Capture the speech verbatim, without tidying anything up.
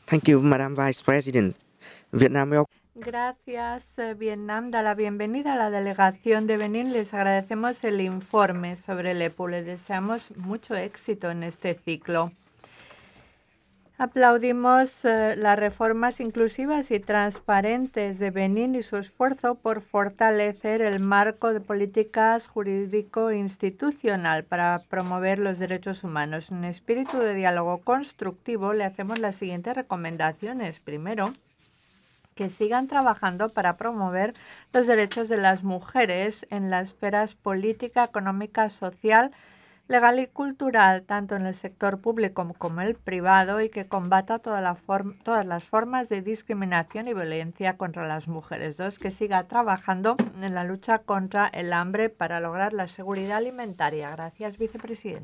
Thank you, Madam Vice President. Vietnam welcome. Gracias, eh, Vietnam da la bienvenida a la delegación de Benín. Les agradecemos el informe sobre el E P U. Les deseamos mucho éxito en este ciclo. Aplaudimos eh, las reformas inclusivas y transparentes de Benín y su esfuerzo por fortalecer el marco de políticas jurídico-institucional para promover los derechos humanos. En espíritu de diálogo constructivo, le hacemos las siguientes recomendaciones. Primero, que sigan trabajando para promover los derechos de las mujeres en las esferas política, económica, social, legal y cultural, tanto en el sector público como el privado, y que combata toda la todas las formas de discriminación y violencia contra las mujeres. Dos, que siga trabajando en la lucha contra el hambre para lograr la seguridad alimentaria. Gracias, vicepresidente.